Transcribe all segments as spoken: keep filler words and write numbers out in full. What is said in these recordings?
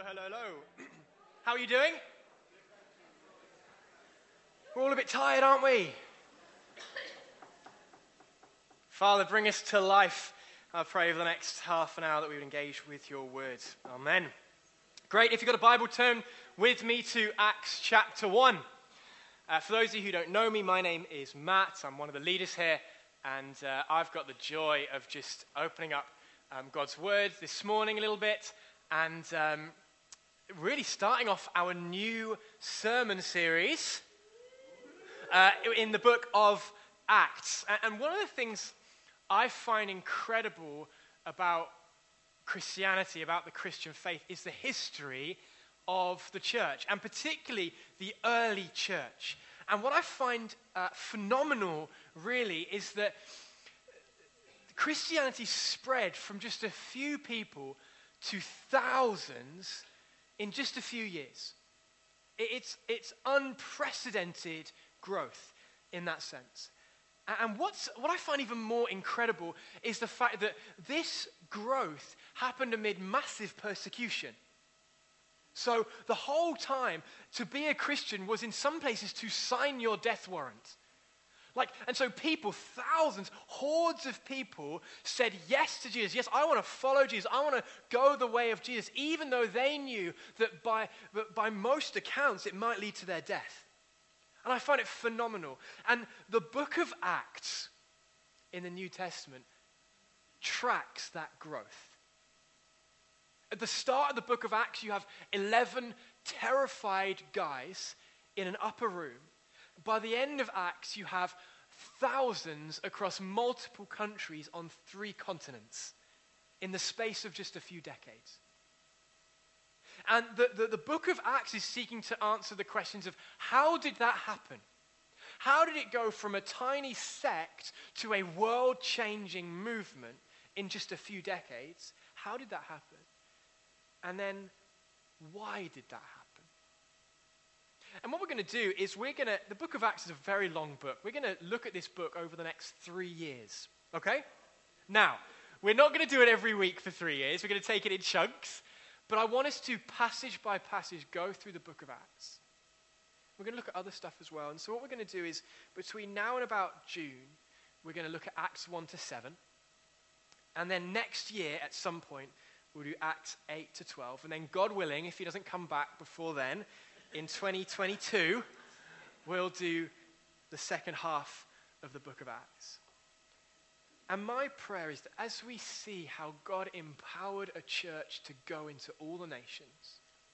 hello, hello. How are you doing? We're all a bit tired, aren't we? Father, bring us to life. I pray over the next half an hour that we would engage with your word. Amen. Great. If you've got a Bible, turn with me to Acts chapter one. Uh, for those of you who don't know me, my name is Matt. I'm one of the leaders here, and uh, I've got the joy of just opening up um, God's word this morning a little bit, and um, really starting off our new sermon series uh, in the book of Acts. And one of the things I find incredible about Christianity, about the Christian faith, is the history of the church, and particularly the early church. And what I find uh, phenomenal, really, is that Christianity spread from just a few people to thousands in just a few years. It's, it's unprecedented growth in that sense. And what's, what I find even more incredible is the fact that this growth happened amid massive persecution. So the whole time, to be a Christian was in some places to sign your death warrant. Like, and so people, thousands, hordes of people said yes to Jesus. Yes, I want to follow Jesus. I want to go the way of Jesus, even though they knew that by, that by most accounts it might lead to their death. And I find it phenomenal. And the book of Acts in the New Testament tracks that growth. At the start of the book of Acts, you have eleven terrified guys in an upper room. By the end of Acts, you have thousands across multiple countries on three continents in the space of just a few decades. And the, the, the book of Acts is seeking to answer the questions of how did that happen? How did it go from a tiny sect to a world-changing movement in just a few decades? How did that happen? And then, why did that happen? And what we're going to do is we're going to, the book of Acts is a very long book. We're going to look at this book over the next three years, okay? Now, we're not going to do it every week for three years. We're going to take it in chunks. But I want us to, passage by passage, go through the book of Acts. We're going to look at other stuff as well. And so what we're going to do is, between now and about June, we're going to look at Acts one to seven. And then next year, at some point, we'll do Acts eight to twelve. And then, God willing, if he doesn't come back before then, in twenty twenty-two, we'll do the second half of the book of Acts. And my prayer is that as we see how God empowered a church to go into all the nations,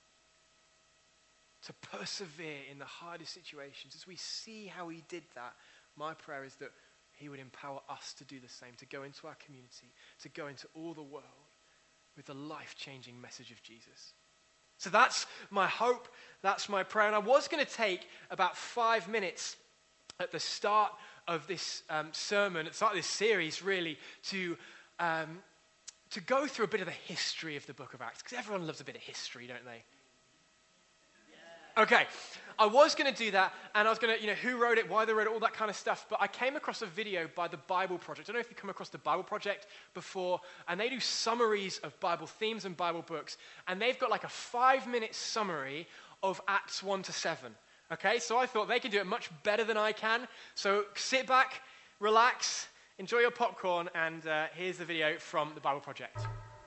to persevere in the hardest situations, as we see how he did that, my prayer is that he would empower us to do the same, to go into our community, to go into all the world with the life-changing message of Jesus. So that's my hope, that's my prayer. And I was going to take about five minutes at the start of this um, sermon, at the start of this series, really, to, um, to go through a bit of the history of the book of Acts, because everyone loves a bit of history, don't they? Yeah. Okay, I was going to do that, and I was going to, you know, who wrote it, why they wrote it, all that kind of stuff, but I came across a video by the Bible Project. I don't know if you've come across the Bible Project before, and they do summaries of Bible themes and Bible books, and they've got like a five-minute summary of Acts one to seven. Okay, so I thought they can do it much better than I can. So sit back, relax, enjoy your popcorn, and uh, here's the video from the Bible Project.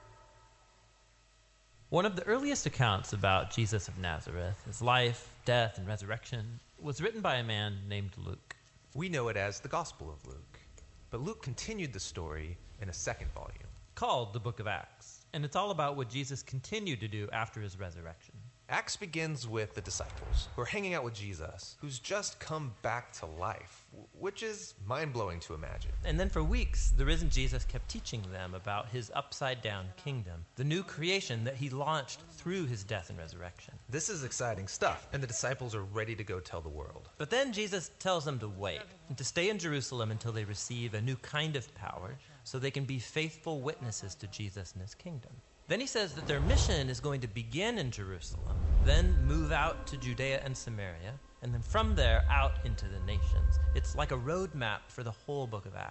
One of the earliest accounts about Jesus of Nazareth, his life, death, and resurrection, was written by a man named Luke. We know it as the Gospel of Luke, but Luke continued the story in a second volume, called the Book of Acts, and it's all about what Jesus continued to do after his resurrection. Acts begins with the disciples who are hanging out with Jesus, who's just come back to life, which is mind-blowing to imagine. And then for weeks, the risen Jesus kept teaching them about his upside-down kingdom, the new creation that he launched through his death and resurrection. This is exciting stuff, and the disciples are ready to go tell the world. But then Jesus tells them to wait and to stay in Jerusalem until they receive a new kind of power so they can be faithful witnesses to Jesus and his kingdom. Then he says that their mission is going to begin in Jerusalem, then move out to Judea and Samaria, and then from there out into the nations. It's like a roadmap for the whole book of Acts.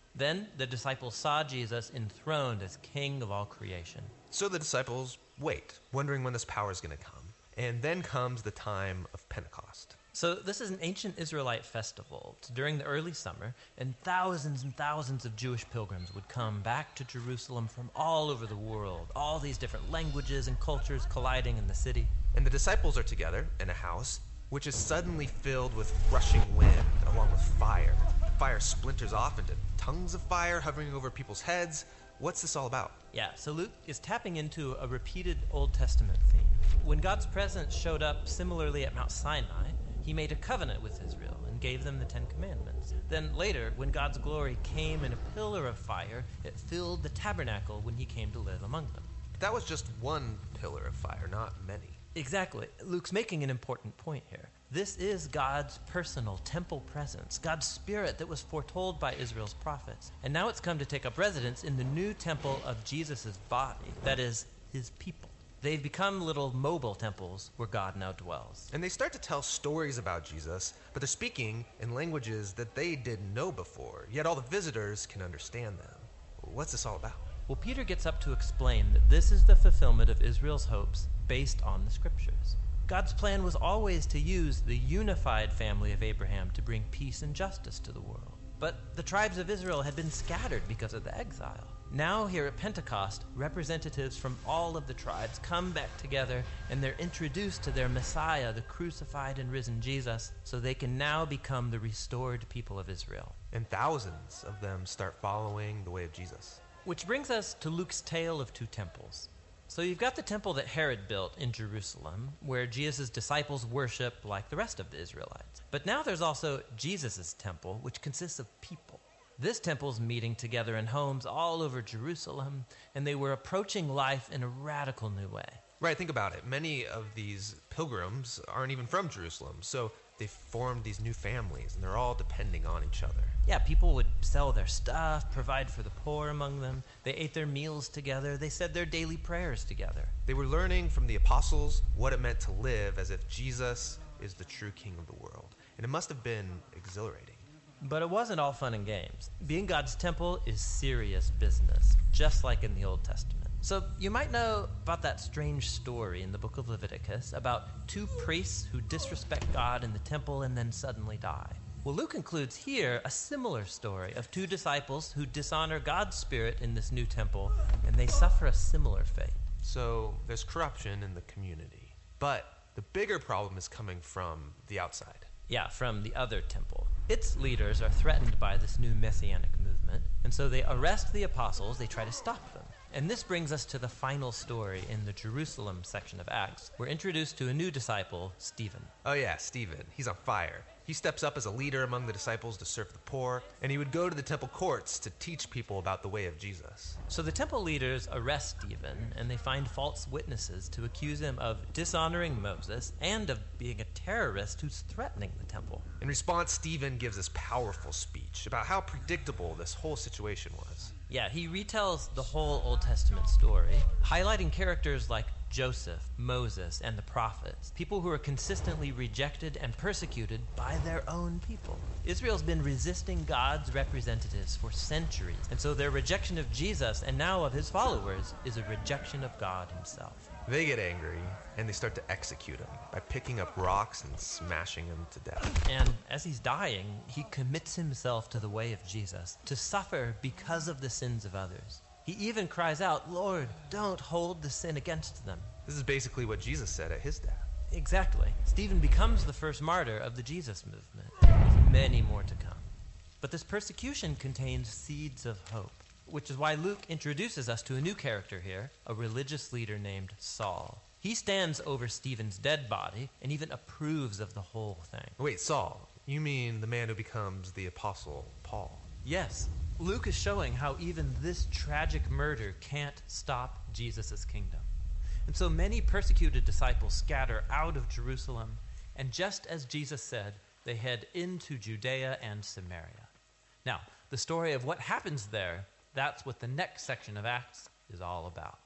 Then the disciples saw Jesus enthroned as King of all creation. So the disciples wait, wondering when this power is going to come. And then comes the time of Pentecost. So this is an ancient Israelite festival. It's during the early summer, and thousands and thousands of Jewish pilgrims would come back to Jerusalem from all over the world, all these different languages and cultures colliding in the city. And the disciples are together in a house, which is suddenly filled with rushing wind, along with fire. Fire splinters off into tongues of fire hovering over people's heads. What's this all about? Yeah, so Luke is tapping into a repeated Old Testament theme. When God's presence showed up similarly at Mount Sinai, he made a covenant with Israel and gave them the Ten Commandments. Then later, when God's glory came in a pillar of fire, it filled the tabernacle when he came to live among them. But that was just one pillar of fire, not many. Exactly. Luke's making an important point here. This is God's personal temple presence, God's spirit that was foretold by Israel's prophets. And now it's come to take up residence in the new temple of Jesus' body, that is, his people. They've become little mobile temples where God now dwells. And they start to tell stories about Jesus, but they're speaking in languages that they didn't know before, yet all the visitors can understand them. What's this all about? Well, Peter gets up to explain that this is the fulfillment of Israel's hopes based on the scriptures. God's plan was always to use the unified family of Abraham to bring peace and justice to the world. But the tribes of Israel had been scattered because of the exile. Now here at Pentecost, representatives from all of the tribes come back together and they're introduced to their Messiah, the crucified and risen Jesus, so they can now become the restored people of Israel. And thousands of them start following the way of Jesus. Which brings us to Luke's tale of two temples. So you've got the temple that Herod built in Jerusalem, where Jesus' disciples worship like the rest of the Israelites. But now there's also Jesus' temple, which consists of people. This temple's meeting together in homes all over Jerusalem, and they were approaching life in a radical new way. Right, think about it. Many of these pilgrims aren't even from Jerusalem, so they formed these new families, and they're all depending on each other. Yeah, people would sell their stuff, provide for the poor among them. They ate their meals together. They said their daily prayers together. They were learning from the apostles what it meant to live as if Jesus is the true king of the world. And it must have been exhilarating. But it wasn't all fun and games. Being God's temple is serious business, just like in the Old Testament. So you might know about that strange story in the book of Leviticus about two priests who disrespect God in the temple and then suddenly die. Well, Luke includes here a similar story of two disciples who dishonor God's spirit in this new temple, and they suffer a similar fate. So there's corruption in the community. But the bigger problem is coming from the outside. Yeah, from the other temple. Its leaders are threatened by this new messianic movement, and so they arrest the apostles, they try to stop them. And this brings us to the final story in the Jerusalem section of Acts. We're introduced to a new disciple, Stephen. Oh yeah, Stephen. He's on fire. He steps up as a leader among the disciples to serve the poor, and he would go to the temple courts to teach people about the way of Jesus. So the temple leaders arrest Stephen, and they find false witnesses to accuse him of dishonoring Moses and of being a terrorist who's threatening the temple. In response, Stephen gives this powerful speech about how predictable this whole situation was. Yeah, he retells the whole Old Testament story, highlighting characters like Joseph, Moses, and the prophets, people who are consistently rejected and persecuted by their own people. Israel's been resisting God's representatives for centuries, and so their rejection of Jesus and now of his followers is a rejection of God himself. They get angry, and they start to execute him by picking up rocks and smashing him to death. And as he's dying, he commits himself to the way of Jesus, to suffer because of the sins of others. He even cries out, "Lord, don't hold the sin against them." This is basically what Jesus said at his death. Exactly. Stephen becomes the first martyr of the Jesus movement, with many more to come. But this persecution contains seeds of hope, which is why Luke introduces us to a new character here, a religious leader named Saul. He stands over Stephen's dead body and even approves of the whole thing. Wait, Saul, you mean the man who becomes the apostle Paul? Yes, Luke is showing how even this tragic murder can't stop Jesus' kingdom. And so many persecuted disciples scatter out of Jerusalem, and just as Jesus said, they head into Judea and Samaria. Now, the story of what happens there, that's what the next section of Acts is all about.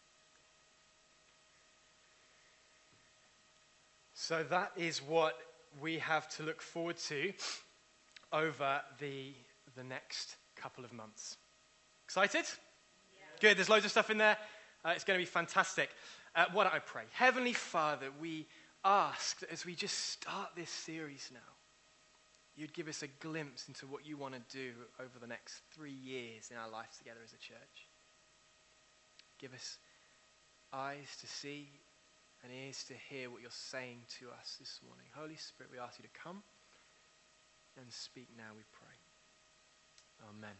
So that is what we have to look forward to over the, the next couple of months. Excited? Yeah. Good, there's loads of stuff in there. Uh, it's going to be fantastic. Uh, why don't I pray? Heavenly Father, we ask that as we just start this series now, you'd give us a glimpse into what you want to do over the next three years in our life together as a church. Give us eyes to see and ears to hear what you're saying to us this morning. Holy Spirit, we ask you to come and speak now, we pray. Amen.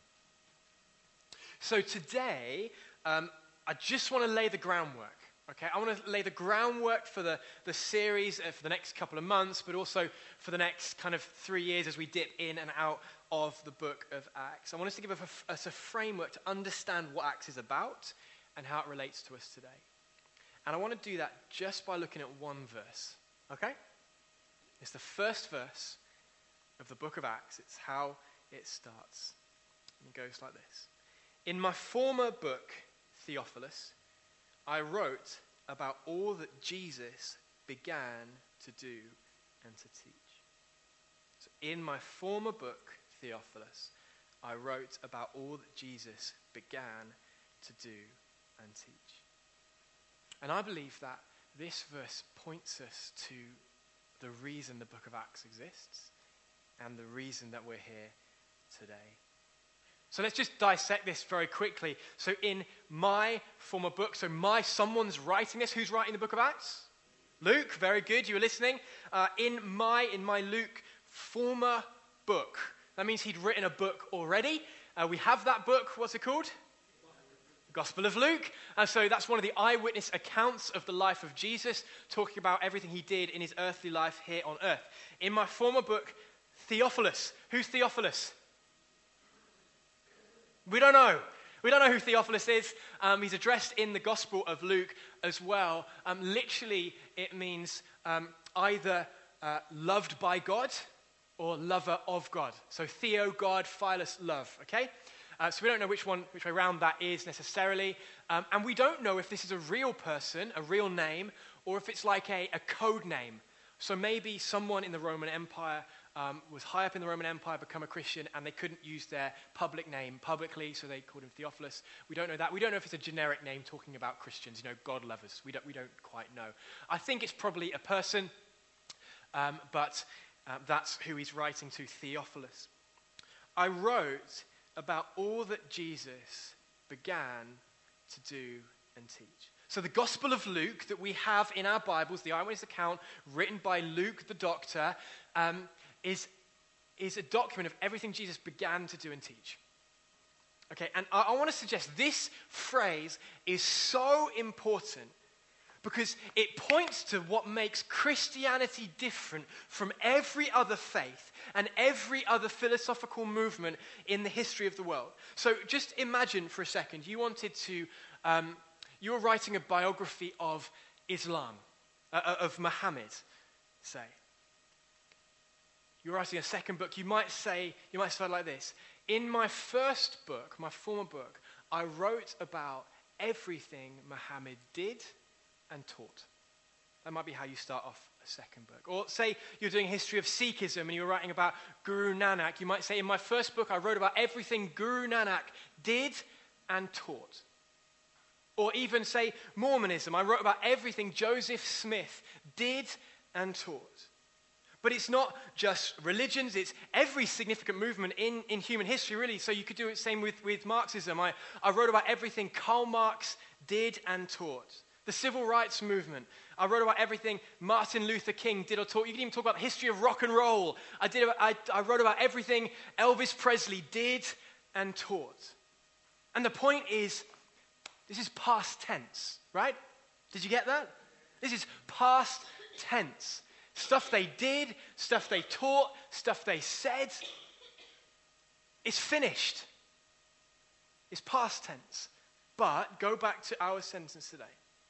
So today, um, I just want to lay the groundwork. Okay, I want to lay the groundwork for the, the series uh, for the next couple of months, but also for the next kind of three years as we dip in and out of the book of Acts. I want us to give a, us a framework to understand what Acts is about and how it relates to us today. And I want to do that just by looking at one verse, okay? It's the first verse of the book of Acts. It's how it starts. And it goes like this. In my former book, Theophilus, I wrote about all that Jesus began to do and to teach. So in my former book, Theophilus, I wrote about all that Jesus began to do and teach. And I believe that this verse points us to the reason the book of Acts exists and the reason that we're here today. So let's just dissect this very quickly. So in my former book, so my, someone's writing this. Who's writing the book of Acts? Luke, very good, you were listening. Uh, in my, in my Luke former book. That means he'd written a book already. Uh, we have that book, what's it called? Gospel of Luke. And so that's one of the eyewitness accounts of the life of Jesus, talking about everything he did in his earthly life here on earth. In my former book, Theophilus. Who's Theophilus? We don't know. We don't know who Theophilus is. Um, he's addressed in the Gospel of Luke as well. Um, literally, it means um, either uh, loved by God or lover of God. So Theo, God, Philos, love. Okay? Uh, so we don't know which one, which way around that is necessarily. Um, and we don't know if this is a real person, a real name, or if it's like a, a code name. So maybe someone in the Roman Empire um, was high up in the Roman Empire, become a Christian, and they couldn't use their public name publicly, so they called him Theophilus. We don't know that. We don't know if it's a generic name talking about Christians, you know, God lovers. We don't, we don't quite know. I think it's probably a person, um, but uh, that's who he's writing to, Theophilus. I wrote about all that Jesus began to do and teach. So the Gospel of Luke that we have in our Bibles, the eyewitness account written by Luke the doctor, um, is, is a document of everything Jesus began to do and teach. Okay, and I, I want to suggest this phrase is so important because it points to what makes Christianity different from every other faith and every other philosophical movement in the history of the world. So just imagine for a second, you wanted to, um, you were writing a biography of Islam, uh, of Muhammad, say. You're writing a second book, you might say, you might start like this. In my first book, my former book, I wrote about everything Muhammad did and taught. That might be how you start off a second book. Or say you're doing history of Sikhism and you're writing about Guru Nanak. You might say, in my first book, I wrote about everything Guru Nanak did and taught. Or even say Mormonism. I wrote about everything Joseph Smith did and taught. But it's not just religions, it's every significant movement in, in human history, really. So you could do it same with, with Marxism. I, I wrote about everything Karl Marx did and taught. The civil rights movement. I wrote about everything Martin Luther King did or taught. You can even talk about the history of rock and roll. I, did, I, I wrote about everything Elvis Presley did and taught. And the point is, this is past tense, right? Did you get that? This is past tense. Stuff they did, stuff they taught, stuff they said. It's finished. It's past tense. But go back to our sentence today.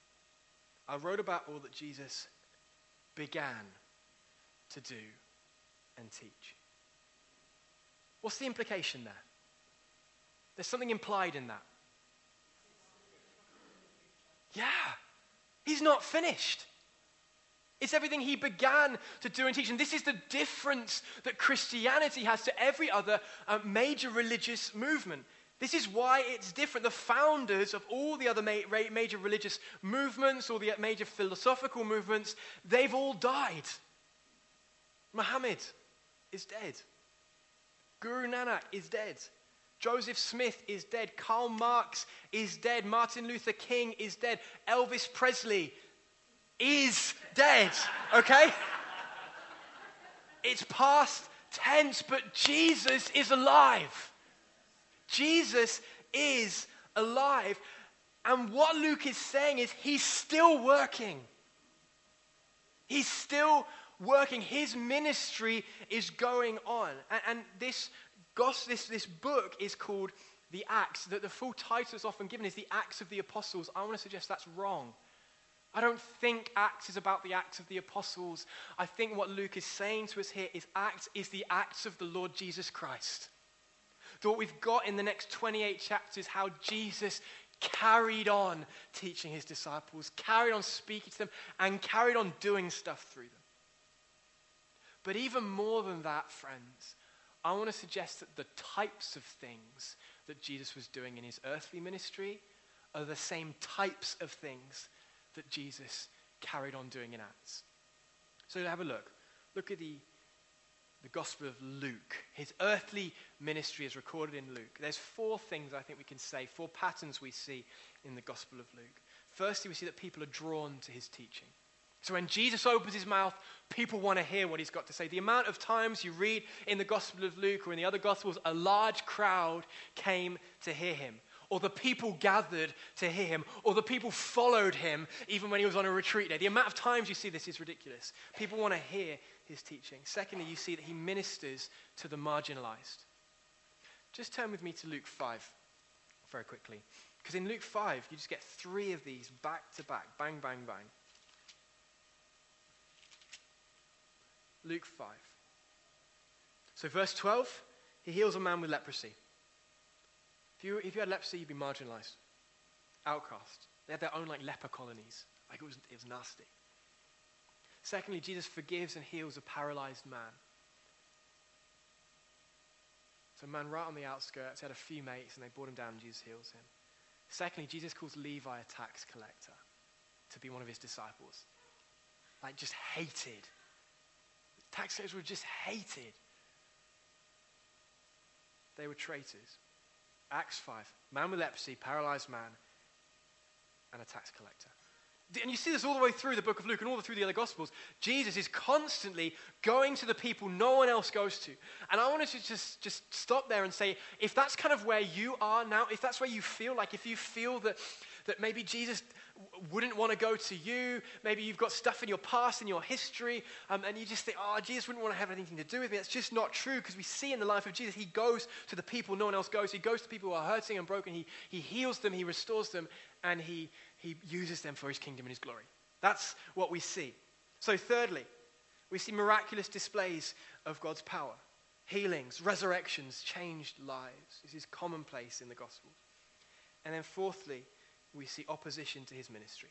I wrote about all that Jesus began to do and teach. What's the implication there? There's something implied in that. Yeah, he's not finished. It's everything he began to do and teach. And this is the difference that Christianity has to every other uh, major religious movement. This is why it's different. The founders of all the other ma- major religious movements, or the major philosophical movements, they've all died. Muhammad is dead. Guru Nanak is dead. Joseph Smith is dead. Karl Marx is dead. Martin Luther King is dead. Elvis Presley is dead. Okay? It's past tense, but Jesus is alive. Jesus is alive. And what Luke is saying is he's still working. He's still working. His ministry is going on. And, and this, gospel, this, this book is called the Acts. The, the full title that's often given is the Acts of the Apostles. I want to suggest that's wrong. I don't think Acts is about the Acts of the Apostles. I think what Luke is saying to us here is Acts is the Acts of the Lord Jesus Christ. So what we've got in the next twenty-eight chapters is how Jesus carried on teaching his disciples, carried on speaking to them, and carried on doing stuff through them. But even more than that, friends, I want to suggest that the types of things that Jesus was doing in his earthly ministry are the same types of things that Jesus carried on doing in Acts. So have a look. Look at the The Gospel of Luke. His earthly ministry is recorded in Luke. There's four things I think we can say, four patterns we see in the Gospel of Luke. Firstly, we see that people are drawn to his teaching. So when Jesus opens his mouth, people want to hear what he's got to say. The amount of times you read in the Gospel of Luke or in the other Gospels, a large crowd came to hear him, or the people gathered to hear him, or the people followed him even when he was on a retreat day. The amount of times you see this is ridiculous. People want to hear his teaching. Secondly, you see that he ministers to the marginalized. Just turn with me to Luke five very quickly. Because in Luke five, you just get three of these back to back. Bang, bang, bang. Luke five. So verse twelve, he heals a man with leprosy. If you, if you had leprosy, you'd be marginalized. Outcast. They had their own like leper colonies. Like it was, it was nasty. Secondly, Jesus forgives and heals a paralyzed man. So a man right on the outskirts, had a few mates, and they brought him down, and Jesus heals him. Secondly, Jesus calls Levi a tax collector to be one of his disciples. Like just hated. Tax collectors were just hated. They were traitors. Acts five, man with leprosy, paralyzed man, and a tax collector. And you see this all the way through the book of Luke and all the through the other Gospels. Jesus is constantly going to the people no one else goes to. And I wanted to just, just stop there and say, if that's kind of where you are now, if that's where you feel, like if you feel that, that maybe Jesus wouldn't want to go to you, maybe you've got stuff in your past, in your history, um, and you just think, oh, Jesus wouldn't want to have anything to do with me. That's just not true, because we see in the life of Jesus, he goes to the people no one else goes. He goes to people who are hurting and broken. He, he heals them, he restores them, and he He uses them for his kingdom and his glory. That's what we see. So thirdly, we see miraculous displays of God's power. Healings, resurrections, changed lives. This is commonplace in the Gospels. And then fourthly, we see opposition to his ministry.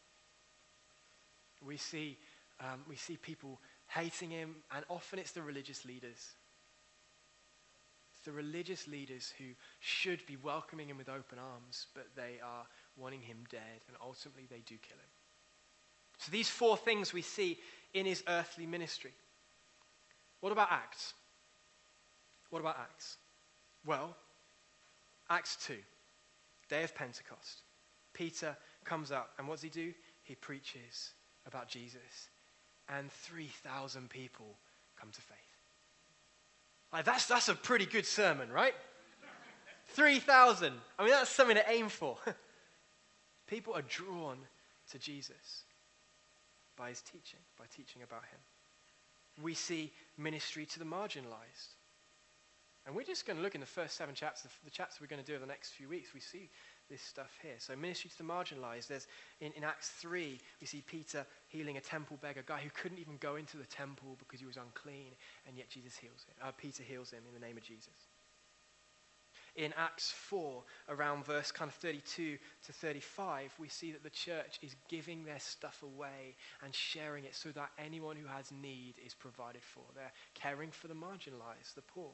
We see, um, we see people hating him, and often it's the religious leaders. It's the religious leaders who should be welcoming him with open arms, but they are wanting him dead, and ultimately they do kill him. So these four things we see in his earthly ministry. What about Acts? What about Acts? Well, Acts two, day of Pentecost. Peter comes up, and what does he do? He preaches about Jesus, and three thousand people come to faith. Like that's, that's a pretty good sermon, right? three thousand. I mean, that's something to aim for. People are drawn to Jesus by his teaching, by teaching about him. We see ministry to the marginalized. And we're just going to look in the first seven chapters, the chapters we're going to do over the next few weeks. We see this stuff here. So ministry to the marginalized. There's in, in Acts three, we see Peter healing a temple beggar, a guy who couldn't even go into the temple because he was unclean, and yet Jesus heals him. Uh, Peter heals him in the name of Jesus. In Acts four, around verse kind of thirty-two to thirty-five, we see that the church is giving their stuff away and sharing it so that anyone who has need is provided for. They're caring for the marginalized, the poor.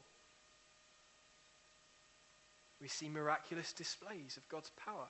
We see miraculous displays of God's power.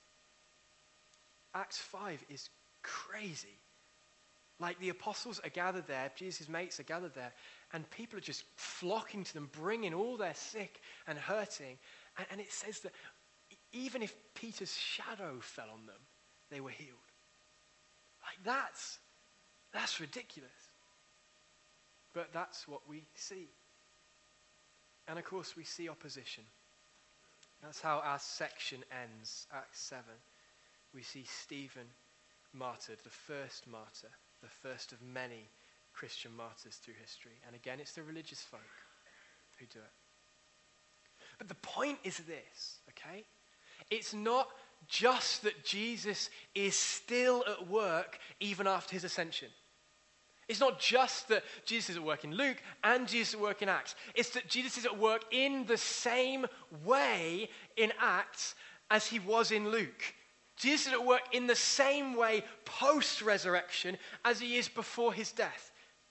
Acts five is crazy. Like the apostles are gathered there, Jesus' mates are gathered there, and people are just flocking to them, bringing all their sick and hurting. And, and it says that even if Peter's shadow fell on them, they were healed. Like that's, that's ridiculous. But that's what we see. And of course we see opposition. That's how our section ends, Acts seven. We see Stephen martyred, the first martyr, the first of many Christian martyrs through history. And again, it's the religious folk who do it. But the point is this, okay? It's not just that Jesus is still at work even after his ascension. It's not just that Jesus is at work in Luke and Jesus is at work in Acts. It's that Jesus is at work in the same way in Acts as he was in Luke. Jesus is at work in the same way post-resurrection as he is before his death.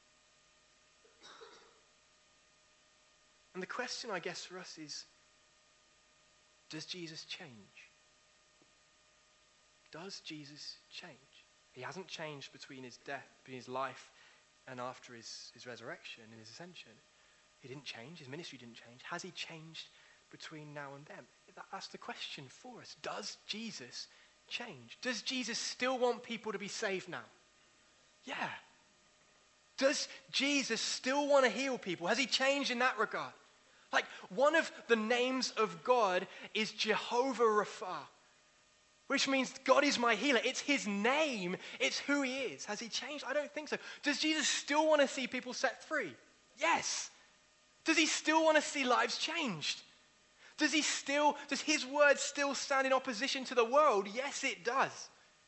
And the question, I guess, for us is, does Jesus change? Does Jesus change? He hasn't changed between his death, between his life and after his, his resurrection and his ascension. He didn't change. His ministry didn't change. Has he changed between now and then? That, that's the question for us. Does Jesus change? Does Jesus still want people to be saved now? Yeah. Does Jesus still want to heal people? Has he changed in that regard? Like, one of the names of God is Jehovah Rapha, which means God is my healer. It's his name. It's who he is. Has he changed? I don't think so. Does Jesus still want to see people set free? Yes. Does he still want to see lives changed? Does he still, does his word still stand in opposition to the world? Yes, it does.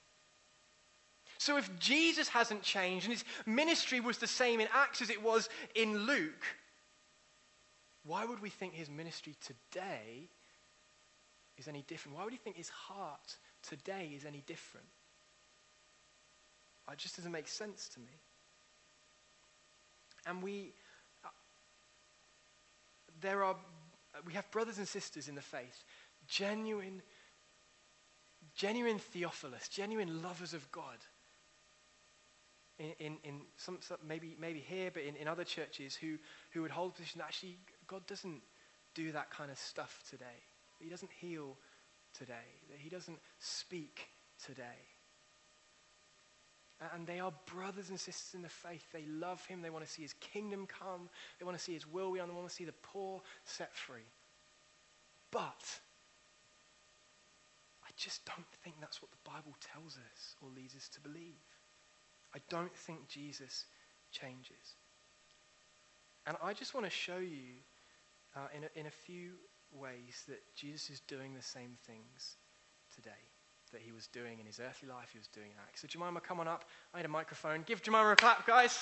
So if Jesus hasn't changed and his ministry was the same in Acts as it was in Luke, why would we think his ministry today is any different? Why would you think his heart today is any different? It just doesn't make sense to me. And we, uh, there are, we have brothers and sisters in the faith, genuine, genuine Theophilus, genuine lovers of God. In, in, in some, some, maybe, maybe here, but in, in other churches who, who would hold the position that actually God doesn't do that kind of stuff today. He doesn't heal today. That he doesn't speak today. And they are brothers and sisters in the faith. They love him. They want to see his kingdom come. They want to see his will be done. They want to see the poor set free. But I just don't think that's what the Bible tells us or leads us to believe. I don't think Jesus changes. And I just want to show you uh, in, a, in a few ways that Jesus is doing the same things today that he was doing in his earthly life, he was doing in Acts. So Jemima, come on up. I need a microphone. Give Jemima a clap, guys.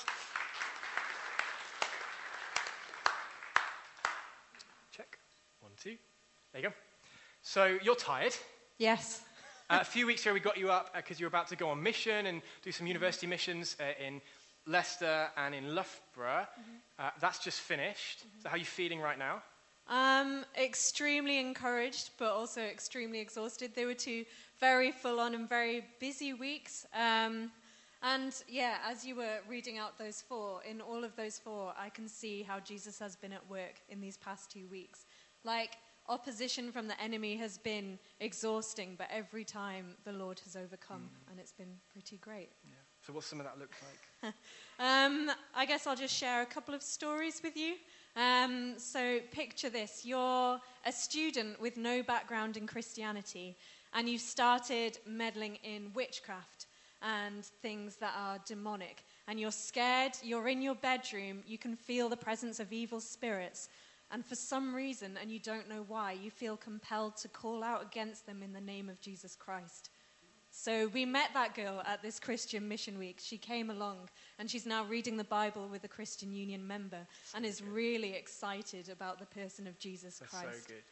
Check. One, two. There you go. So you're tired. Yes. Uh, a few weeks ago, we got you up because uh, you were about to go on mission and do some university missions uh, in Leicester and in Loughborough. Mm-hmm. Uh, that's just finished. Mm-hmm. So how are you feeling right now? Um, extremely encouraged, but also extremely exhausted. They were two very full-on and very busy weeks. Um, and yeah, as you were reading out those four, in all of those four, I can see how Jesus has been at work in these past two weeks. Like, opposition from the enemy has been exhausting, but every time the Lord has overcome, mm. and it's been pretty great. Yeah. So what's some of that look like? um, I guess I'll just share a couple of stories with you. Um, so picture this. You're a student with no background in Christianity, and you've started meddling in witchcraft and things that are demonic. And you're scared, you're in your bedroom, you can feel the presence of evil spirits. And for some reason, and you don't know why, you feel compelled to call out against them in the name of Jesus Christ. So we met that girl at this Christian Mission Week. She came along, and she's now reading the Bible with a Christian Union member, so and is good. really excited about the person of Jesus That's Christ. So good.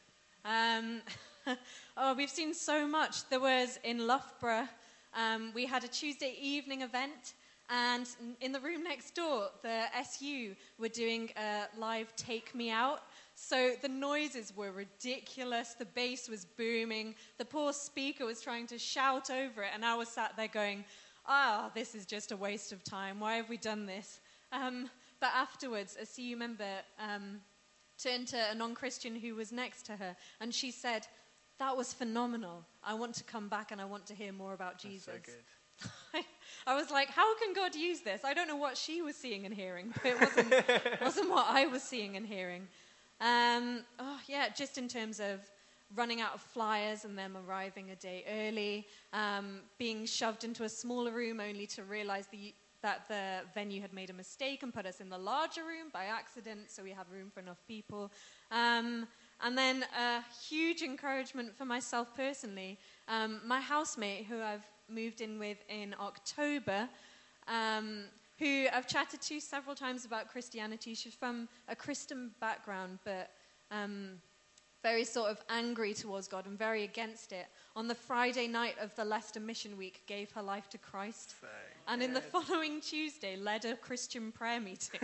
Um, oh, we've seen so much. There was in Loughborough, um, we had a Tuesday evening event, and in the room next door, the S U were doing a live Take Me Out. So the noises were ridiculous. The bass was booming. The poor speaker was trying to shout over it, and I was sat there going, ah, oh, this is just a waste of time. Why have we done this? Um, but afterwards, a C U member um, turned to a non-Christian who was next to her, and she said, that was phenomenal. I want to come back and I want to hear more about Jesus. That's so good. I was like, how can God use this? I don't know what she was seeing and hearing, but it wasn't, wasn't what I was seeing and hearing. Um, oh, yeah, just in terms of running out of flyers and them arriving a day early, um, being shoved into a smaller room only to realize the, that the venue had made a mistake and put us in the larger room by accident, so we have room for enough people. Um, and then a huge encouragement for myself personally. Um, my housemate, who I've moved in with in October, um, who I've chatted to several times about Christianity. She's from a Christian background, but um, very sort of angry towards God and very against it. On the Friday night of the Leicester Mission Week, gave her life to Christ. So and in the good. following Tuesday, led a Christian prayer meeting.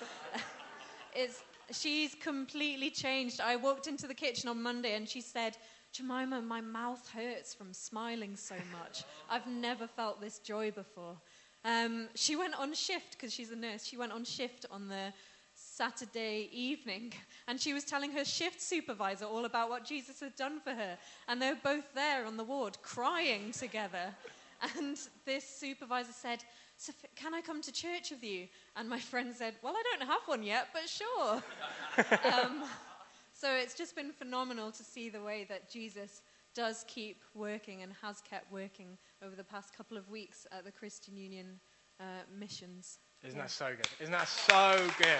it's, she's completely changed. I walked into the kitchen on Monday and she said, Jemima, my mouth hurts from smiling so much. I've never felt this joy before. Um, she went on shift, because she's a nurse, she went on shift on the Saturday evening, and she was telling her shift supervisor all about what Jesus had done for her, and they were both there on the ward crying together. And this supervisor said, so can I come to church with you? And my friend said, well, I don't have one yet, but sure. um, so it's just been phenomenal to see the way that Jesus does keep working and has kept working over the past couple of weeks at the Christian Union uh, missions. Isn't Yeah. that so good? Isn't that so good?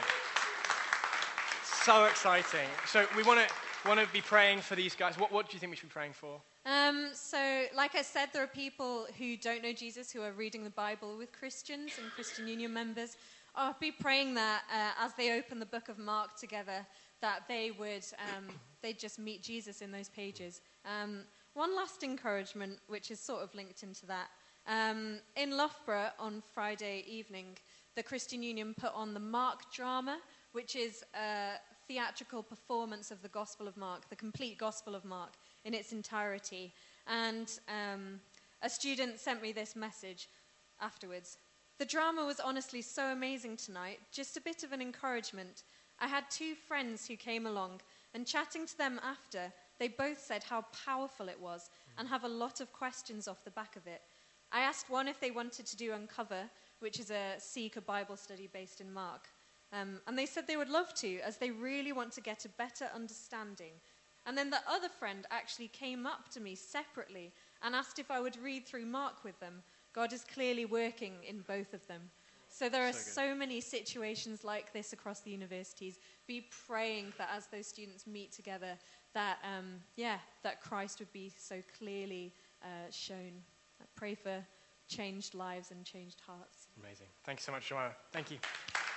So exciting. So we want to want to be praying for these guys. What, what do you think we should be praying for? Um, so, like I said, there are people who don't know Jesus who are reading the Bible with Christians and Christian Union members. I'll be praying that uh, as they open the book of Mark together, that they would um, they'd just meet Jesus in those pages. Um, one last encouragement, which is sort of linked into that. Um, in Loughborough on Friday evening, the Christian Union put on the Mark drama, which is a theatrical performance of the Gospel of Mark, the complete Gospel of Mark in its entirety. And um, a student sent me this message afterwards. The drama was honestly so amazing tonight, just a bit of an encouragement. I had two friends who came along, and chatting to them after, they both said how powerful it was and have a lot of questions off the back of it. I asked one if they wanted to do Uncover, which is a Seeker Bible study based in Mark. Um, and they said they would love to, as they really want to get a better understanding. And then the other friend actually came up to me separately and asked if I would read through Mark with them. God is clearly working in both of them. So there are So so many situations like this across the universities. Be praying that as those students meet together, that, um, yeah, that Christ would be so clearly uh, shown. I pray for changed lives and changed hearts. Amazing. Thank you so much, Joanna. Thank you.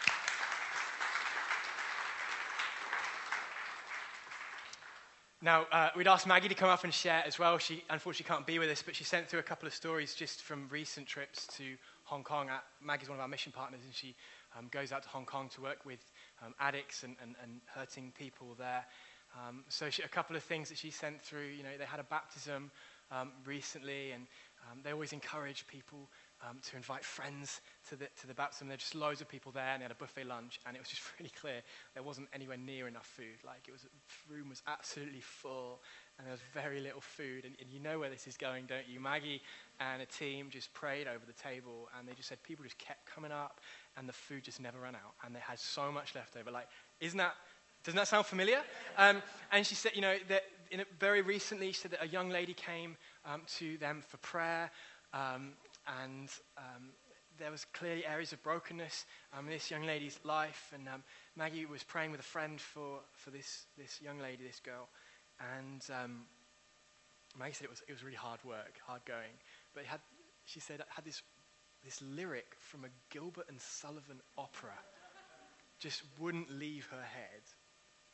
Now, uh, we'd asked Maggie to come up and share as well. She unfortunately can't be with us, but she sent through a couple of stories just from recent trips to Hong Kong. Uh, Maggie's one of our mission partners, and she um, goes out to Hong Kong to work with um, addicts and, and, and hurting people there. Um, so she, a couple of things that she sent through, you know, they had a baptism um, recently, and um, they always encourage people um, to invite friends to the, to the baptism. There were just loads of people there, and they had a buffet lunch, and it was just really clear there wasn't anywhere near enough food. Like, it was, the room was absolutely full, and there was very little food. And, and you know where this is going, don't you? Maggie and a team just prayed over the table, and they just said people just kept coming up, and the food just never ran out, and they had so much left over. Like, isn't that, doesn't that sound familiar? Um, and she said, you know, that in a, very recently, she said that a young lady came um, to them for prayer, um, and um, there was clearly areas of brokenness um, in this young lady's life, and um, Maggie was praying with a friend for, for this, this young lady, this girl, and um, Maggie said it was, it was really hard work, hard going, but it had, she said it had this, this lyric from a Gilbert and Sullivan opera, just wouldn't leave her head.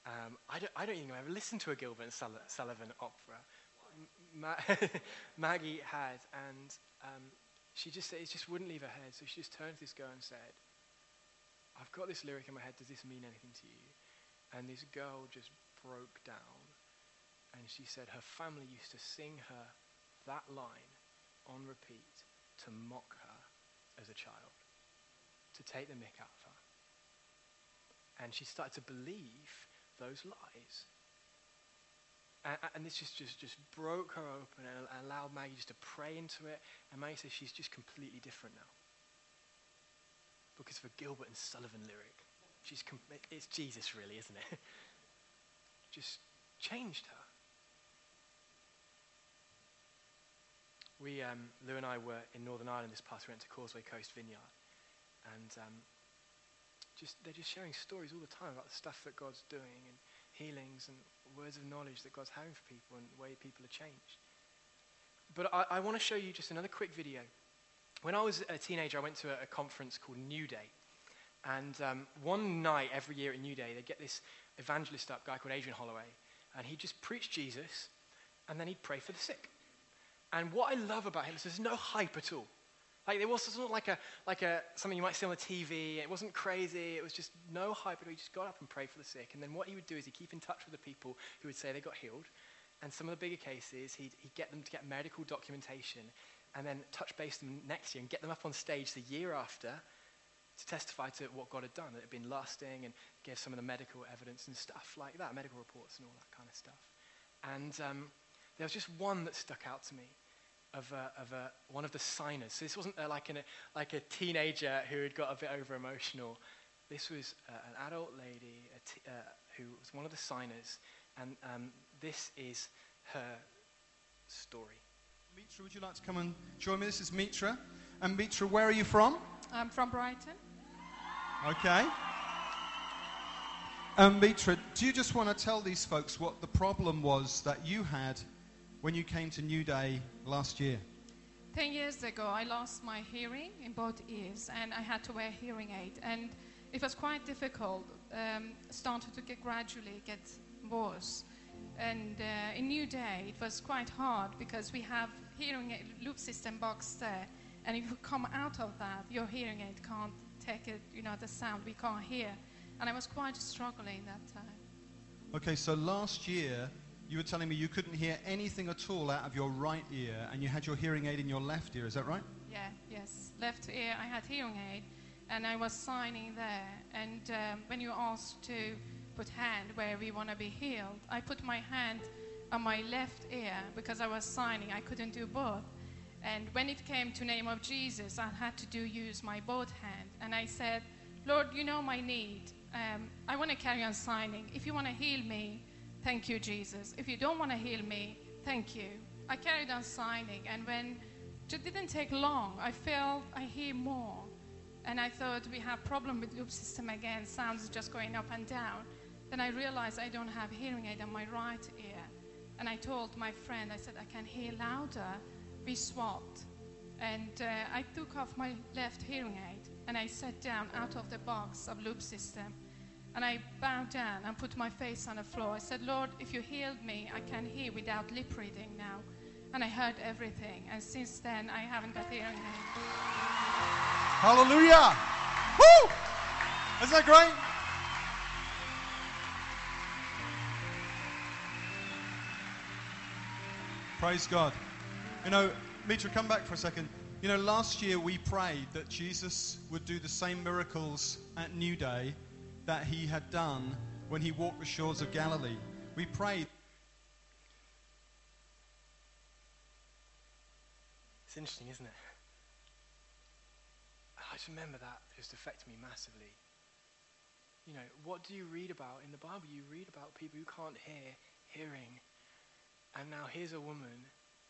Um, I, don't, I don't even know I've ever listened to a Gilbert and Sul- Sullivan opera. Ma- Maggie had, and um, she just said, it just wouldn't leave her head. So she just turned to this girl and said, I've got this lyric in my head, does this mean anything to you? And this girl just broke down, and she said her family used to sing her that line on repeat to mock her as a child, to take the mick out of her. And she started to believe those lies. And, and this just, just, just broke her open and allowed Maggie just to pray into it. And Maggie says she's just completely different now. Because of a Gilbert and Sullivan lyric. She's com- it's Jesus really, isn't it? Just changed her. We, um, Lou and I were in Northern Ireland this past, we went to Causeway Coast Vineyard. And um, just they're just sharing stories all the time about the stuff that God's doing and healings and words of knowledge that God's having for people and the way people are changed. But I, I want to show you just another quick video. When I was a teenager, I went to a, a conference called New Day. And um, one night every year at New Day, they get this evangelist up, guy called Adrian Holloway, and he'd just preach Jesus, and then he'd pray for the sick. And what I love about him is there's no hype at all. Like it wasn't like a like a something you might see on the T V. It wasn't crazy. It was just no hype at all. He just got up and prayed for the sick. And then what he would do is he'd keep in touch with the people who would say they got healed. And some of the bigger cases, he'd, he'd get them to get medical documentation and then touch base them next year and get them up on stage the year after to testify to what God had done, that it had been lasting, and give some of the medical evidence and stuff like that, medical reports and all that kind of stuff. And um, there was just one that stuck out to me. Of, a, of a, one of the signers. So this wasn't uh, like, an, like a teenager who had got a bit over emotional. This was uh, an adult lady a t- uh, who was one of the signers, and um, this is her story. Mitra, would you like to come and join me? This is Mitra. And Mitra, where are you from? I'm from Brighton. Okay. And Mitra, do you just want to tell these folks what the problem was that you had when you came to New Day last year? Ten years ago, I lost my hearing in both ears, and I had to wear a hearing aid. And it was quite difficult. Um, started to get gradually get worse. And uh, in New Day, it was quite hard because we have hearing aid loop system box there. And if you come out of that, your hearing aid can't take it, you know, the sound we can't hear. And I was quite struggling that time. Okay, so last year, you were telling me you couldn't hear anything at all out of your right ear, and you had your hearing aid in your left ear, is that right? Yeah, yes. Left ear, I had hearing aid, and I was signing there. And um, when you asked to put hand where we want to be healed, I put my hand on my left ear because I was signing. I couldn't do both. And when it came to name of Jesus, I had to do use my both hand. And I said, Lord, you know my need. Um, I want to carry on signing. If you want to heal me, thank you, Jesus. If you don't want to heal me, thank you. I carried on signing, and when it didn't take long, I felt I hear more. And I thought we have problem with loop system again. Sounds just going up and down. Then I realized I don't have hearing aid on my right ear. And I told my friend, I said, I can hear louder. We swapped. And uh, I took off my left hearing aid, and I sat down out of the box of loop system. And I bowed down and put my face on the floor. I said, Lord, if you healed me, I can hear without lip reading now. And I heard everything. And since then, I haven't got hearing aid. Hallelujah! Woo! Isn't that great? Praise God. You know, Mitra, come back for a second. You know, last year we prayed that Jesus would do the same miracles at New Day that he had done when he walked the shores of Galilee. We prayed. It's interesting, isn't it? I just remember that just affected me massively. You know, what do you read about in the Bible? You read about people who can't hear, hearing. And now here's a woman.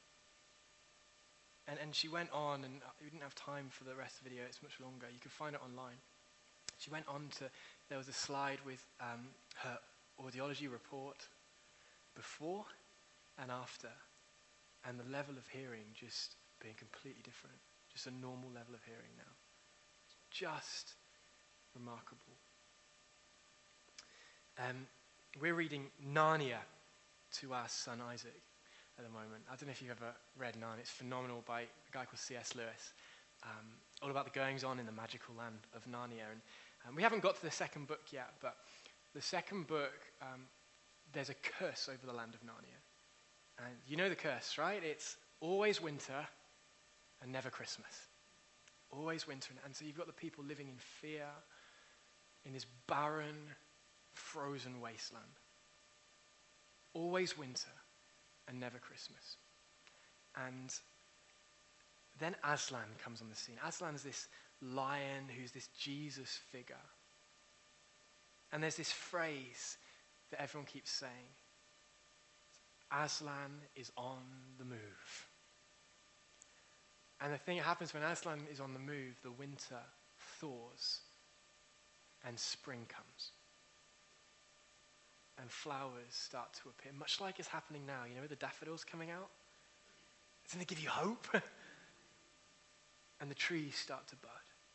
And, and she went on, and we didn't have time for the rest of the video. It's much longer. You can find it online. She went on to, there was a slide with um, her audiology report before and after, and the level of hearing just being completely different. Just a normal level of hearing now. Just remarkable. Um, we're reading Narnia to our son Isaac at the moment. I don't know if you've ever read Narnia. It's phenomenal, by a guy called C S Lewis. Um, all about the goings on in the magical land of Narnia. And um, we haven't got to the second book yet, but the second book, um, there's a curse over the land of Narnia. And you know the curse, right? It's always winter and never Christmas. Always winter. And, and so you've got the people living in fear in this barren, frozen wasteland. Always winter and never Christmas. And then Aslan comes on the scene. Aslan is this lion who's this Jesus figure. And there's this phrase that everyone keeps saying. Aslan is on the move. And the thing that happens when Aslan is on the move, the winter thaws and spring comes. And flowers start to appear, much like it's happening now. You know, the daffodils coming out? Doesn't it give you hope? And the trees start to bud.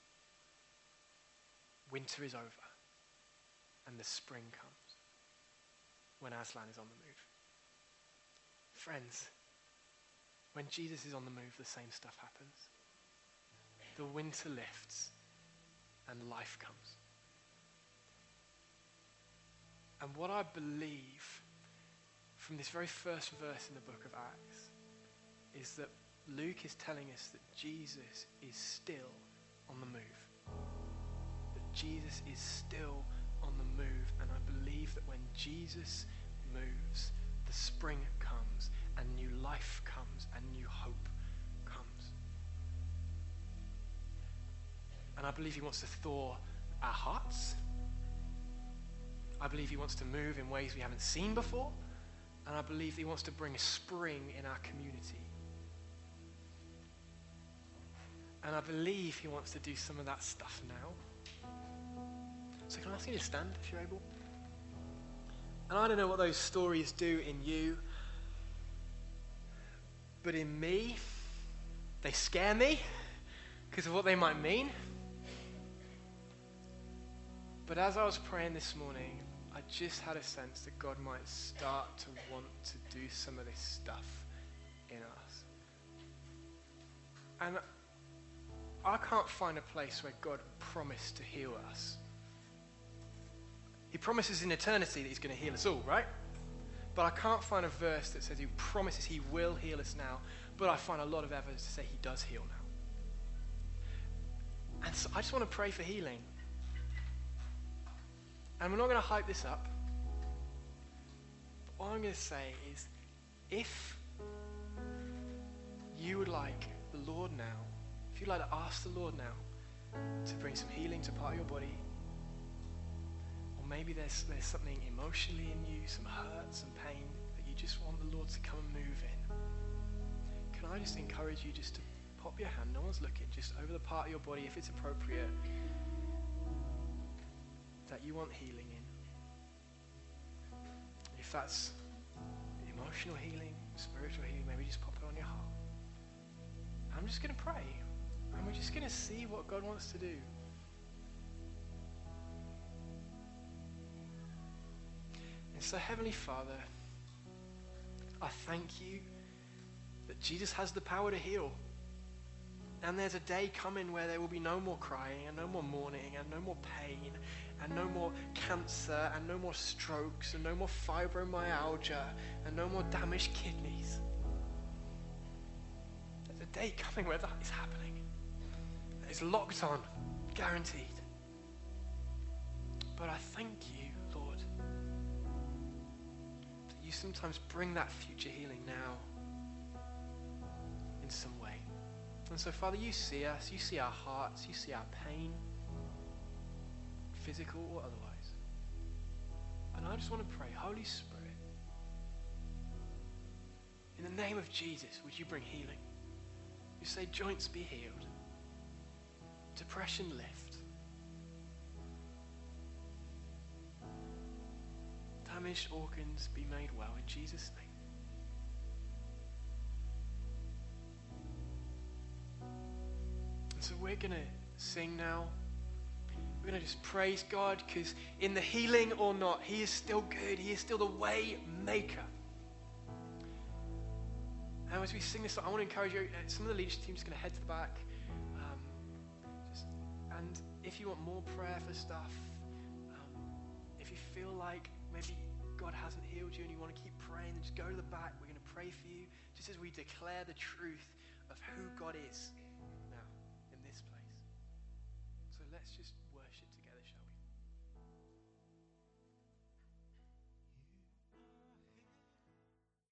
Winter is over. And the spring comes when Aslan is on the move. Friends, when Jesus is on the move, the same stuff happens. The winter lifts and life comes. And what I believe from this very first verse in the book of Acts is that Luke is telling us that Jesus is still on the move. That Jesus is still on the move. And I believe that when Jesus moves, the spring comes and new life comes and new hope comes. And I believe he wants to thaw our hearts. I believe he wants to move in ways we haven't seen before. And I believe he wants to bring a spring in our community. And I believe he wants to do some of that stuff now. So can I ask you to stand if you're able? And I don't know what those stories do in you, but in me, they scare me because of what they might mean. But as I was praying this morning, I just had a sense that God might start to want to do some of this stuff in us. And I can't find a place where God promised to heal us. He promises in eternity that he's going to heal us all, right? But I can't find a verse that says he promises he will heal us now, but I find a lot of evidence to say he does heal now. And so I just want to pray for healing. And we're not going to hype this up. But all I'm going to say is, if you would like the Lord now, if you'd like to ask the Lord now to bring some healing to part of your body, or maybe there's, there's something emotionally in you, some hurt, some pain, that you just want the Lord to come and move in, can I just encourage you just to pop your hand, no one's looking, just over the part of your body, if it's appropriate, that you want healing in. If that's emotional healing, spiritual healing, maybe just pop it on your heart. I'm just going to pray, and we're just going to see what God wants to do. And so, Heavenly Father, I thank you that Jesus has the power to heal. And there's a day coming where there will be no more crying and no more mourning and no more pain and no more cancer and no more strokes and no more fibromyalgia and no more damaged kidneys. There's a day coming where that is happening. It's locked on, guaranteed. But I thank you, Lord, that you sometimes bring that future healing now in some way. And so, Father, you see us, you see our hearts, you see our pain, physical or otherwise. And I just want to pray, Holy Spirit, in the name of Jesus, would you bring healing? You say joints be healed, depression lift, damaged organs be made well in Jesus' name. And so we're going to sing now. we're going to just praise God, because in the healing or not, he is still good. He is still the way maker. And as we sing this song, I want to encourage you, uh, some of the leadership team is going to head to the back. Um, just, and if you want more prayer for stuff, um, if you feel like maybe God hasn't healed you and you want to keep praying, then just go to the back. We're going to pray for you, just as we declare the truth of who God is.